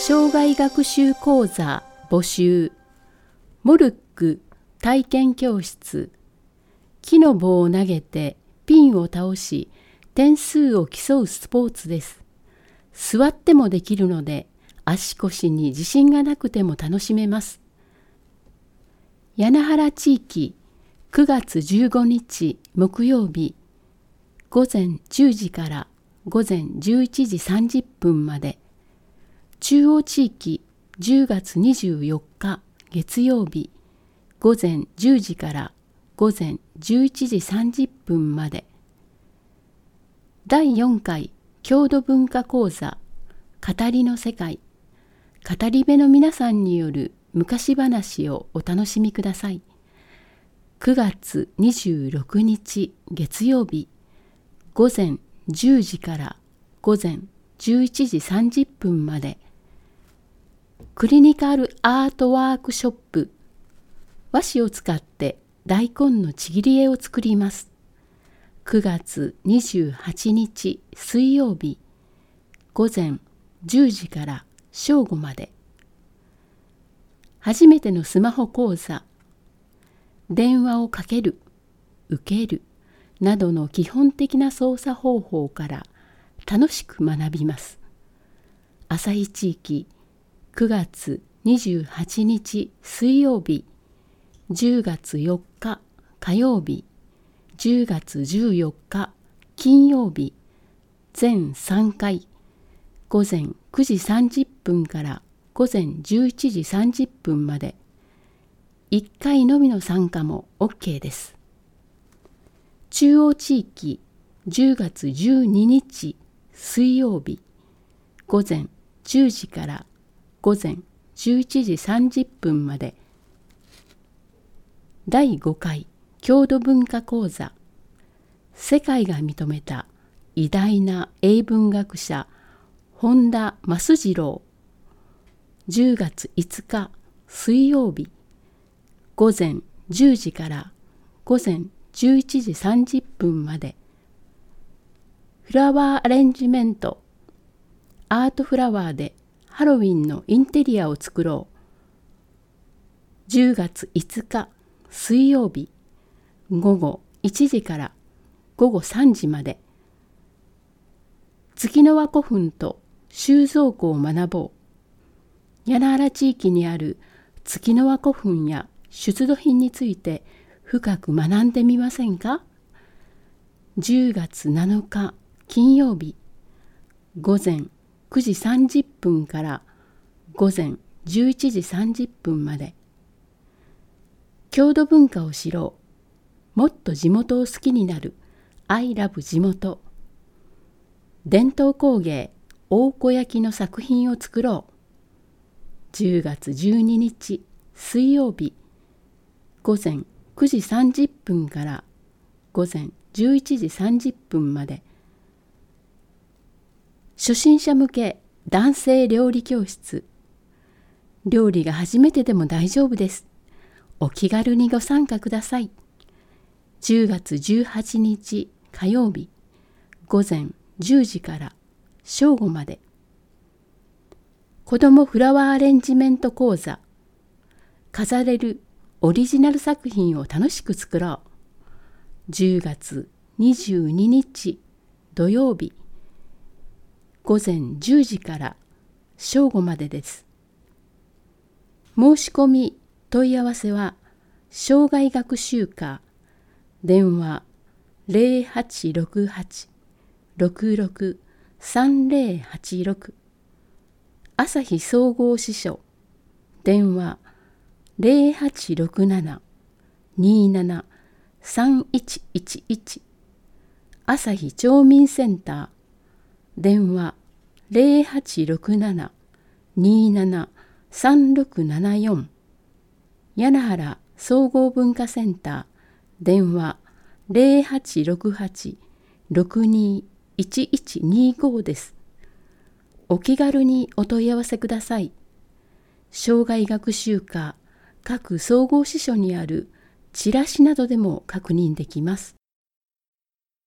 障害学習講座募集。モルック体験教室。木の棒を投げてピンを倒し点数を競うスポーツです。座ってもできるので足腰に自信がなくても楽しめます。柳原地域9月15日木曜日午前10時から午前11時30分まで。中央地域10月24日月曜日午前10時から午前11時30分まで。第4回郷土文化講座語りの世界。語り部の皆さんによる昔話をお楽しみください。9月26日月曜日午前10時から午前11時30分まで。クリニカルアートワークショップ。和紙を使って大根のちぎり絵を作ります。9月28日水曜日午前10時から正午まで。初めてのスマホ講座。電話をかける、受けるなどの基本的な操作方法から楽しく学びます。朝日地域9月28日水曜日、10月4日火曜日、10月14日金曜日、全3回、午前9時30分から午前11時30分まで。1回のみの参加も OK です。中央地域10月12日水曜日午前10時から午前11時30分まで。第5回郷土文化講座。世界が認めた偉大な英文学者本田益次郎。10月5日水曜日午前10時から午前11時30分まで。フラワーアレンジメント。アートフラワーでハロウィンのインテリアを作ろう。10月5日水曜日午後1時から午後3時まで。月の輪古墳と収蔵庫を学ぼう。柳原地域にある月の輪古墳や出土品について深く学んでみませんか。10月7日金曜日午前9時30分から午前11時30分まで。郷土文化を知ろう。もっと地元を好きになる I love 地元。伝統工芸大子焼の作品を作ろう。10月12日水曜日午前9時30分から午前11時30分まで。初心者向け男性料理教室。料理が初めてでも大丈夫です。お気軽にご参加ください。10月18日火曜日午前10時から正午まで。子どもフラワーアレンジメント講座。飾れるオリジナル作品を楽しく作ろう。10月22日土曜日午前10時から正午までです。申し込み問い合わせは障害学習課電話 0868-663086 朝日総合支所電話 0867-27-3111 朝日町民センター電話 0867-27-3674 柳原総合文化センター電話 0868-621125 です。お気軽にお問い合わせください。障害学習課各総合支所にあるチラシなどでも確認できます。